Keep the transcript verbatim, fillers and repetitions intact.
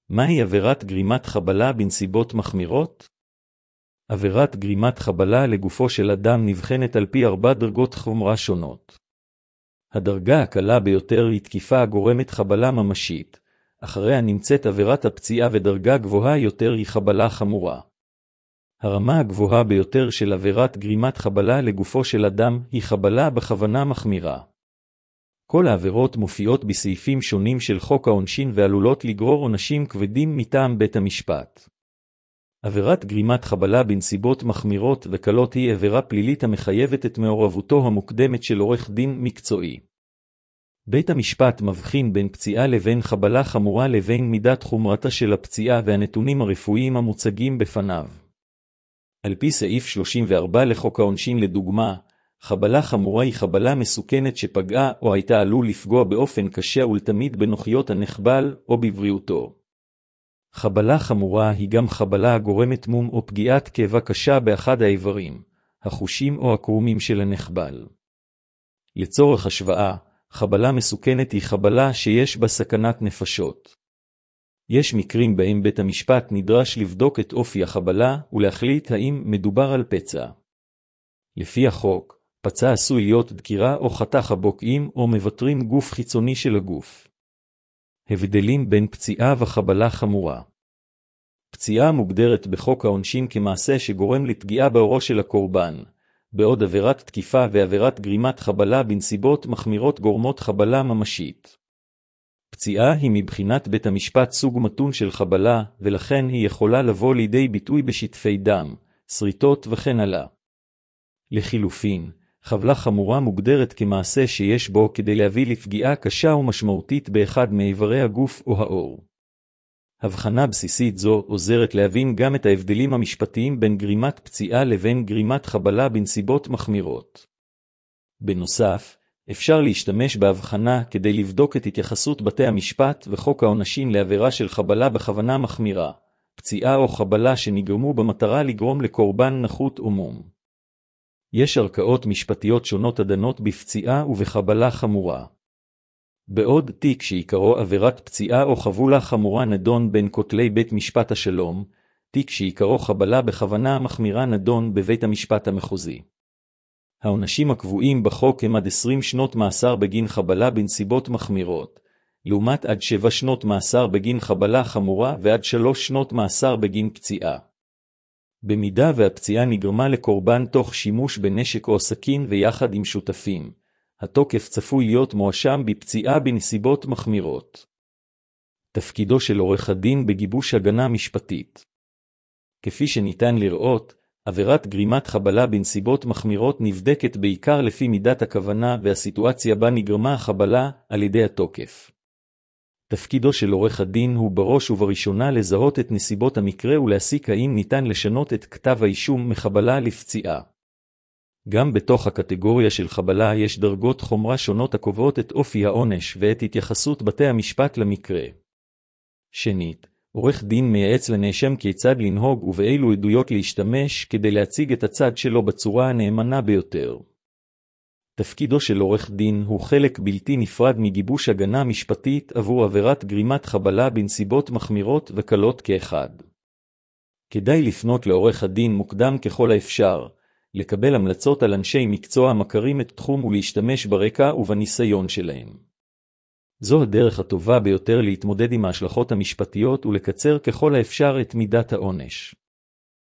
מהי עבירת גרימת חבלה בנסיבות מחמירות? עבירת גרימת חבלה לגופו של אדם נבחנת על פי ארבע דרגות חומרה שונות. הדרגה הקלה ביותר היא תקיפה הגורמת חבלה ממשית, אחריה נמצאת עבירת הפציעה ודרגה גבוהה יותר היא חבלה חמורה. הרמה הגבוהה ביותר של עבירת גרימת חבלה לגופו של אדם היא חבלה בכוונה מחמירה. כל העבירות מופיעות בסעיפים שונים של חוק העונשין ועלולות לגרור עונשים כבדים מטעם בית המשפט. עבירת גרימת חבלה בנסיבות מחמירות וקלות היא עבירה פלילית המחייבת את מעורבותו המוקדמת של עורך דין מקצועי. בית המשפט מבחין בין פציעה לבין חבלה חמורה לבין מידת חומרתה של הפציעה והנתונים הרפואיים המוצגים בפניו. על פי סעיף שלושים וארבע לחוק העונשין לדוגמה, חבלה חמורה היא חבלה מסוכנת שפגעה או הייתה עלול לפגוע באופן קשה ולתמיד בנוחיות הנחבל או בבריאותו. חבלה חמורה היא גם חבלה הגורמת מום או פגיעת כאבה קשה באחד האיברים, החושים או הקרומים של הנחבל. לצורך השוואה, חבלה מסוכנת היא חבלה שיש בה סכנת נפשות. יש מקרים בהם בית המשפט נדרש לבדוק את אופי החבלה ולהחליט האם מדובר על פצע. לפי החוק, פצע עשוי להיות דקירה או חתך הבוקעים או מבטרים גוף חיצוני של הגוף. הבדלים בין פציעה וחבלה חמורה. פציעה מוגדרת בחוק העונשין כמעשה שגורם לפגיעה בעורו של הקורבן, בעוד עבירת תקיפה ועבירת גרימת חבלה בנסיבות מחמירות גורמות חבלה ממשית. פציעה היא מבחינת בית המשפט סוג מתון של חבלה, ולכן היא יכולה לבוא לידי ביטוי בשטפי דם, שריטות וכן הלאה. לחילופין, חבלה חמורה מוגדרת כמעשה שיש בו כדי להביא לפגיעה קשה ומשמעותית באחד מאיברי הגוף או העור. הבחנה בסיסית זו עוזרת להבין גם את ההבדלים המשפטיים בין גרימת פציעה לבין גרימת חבלה בנסיבות מחמירות. בנוסף, אפשר להשתמש בהבחנה כדי לבדוק את התייחסות בתי המשפט וחוק העונשין לעבירה של חבלה בכוונה מחמירה, פציעה או חבלה שנגרמו במטרה לגרום לקורבן נחות או מום. יש ערכאות משפטיות שונות הדנות בפציעה ובחבלה חמורה. בעוד תיק שעיקרו עבירת פציעה או חבולה חמורה נדון בין כותלי בית משפט השלום, תיק שעיקרו חבלה בכוונה מחמירה נדון בבית המשפט המחוזי. העונשים הקבועים בחוק הם עד עשרים שנות מאסר בגין חבלה בנסיבות מחמירות, לעומת עד שבע שנות מאסר בגין חבלה חמורה ועד שלוש שנות מאסר בגין פציעה. במידה והפציעה נגרמה לקורבן תוך שימוש בנשק או סכין ויחד עם שותפים, התוקף צפוי להיות מואשם בפציעה בנסיבות מחמירות. תפקידו של עורך הדין בגיבוש הגנה משפטית. כפי שניתן לראות, עבירת גרימת חבלה בנסיבות מחמירות נבדקת בעיקר לפי מידת הכוונה והסיטואציה בה נגרמה החבלה על ידי התוקף. תפקידו של עורך הדין הוא בראש ובראשונה לזהות את נסיבות המקרה ולהסיק האם ניתן לשנות את כתב האישום מחבלה לפציעה. גם בתוך הקטגוריה של חבלה יש דרגות חומרה שונות הקובעות את אופי העונש ואת התייחסות בתי המשפט למקרה. שנית, עורך דין מייעץ לנאשם כיצד לנהוג ובאילו עדויות להשתמש כדי להציג את הצד שלו בצורה הנאמנה ביותר. תפקידו של עורך דין הוא חלק בלתי נפרד מגיבוש הגנה משפטית עבור עבירת גרימת חבלה בנסיבות מחמירות וקלות כאחד. כדאי לפנות לעורך הדין מוקדם ככל האפשר, לקבל המלצות על אנשי מקצוע המכירים את תחום ולהשתמש ברקע ובניסיון שלהם. זו הדרך הטובה ביותר להתמודד עם ההשלכות המשפטיות ולקצר ככל האפשר את מידת העונש.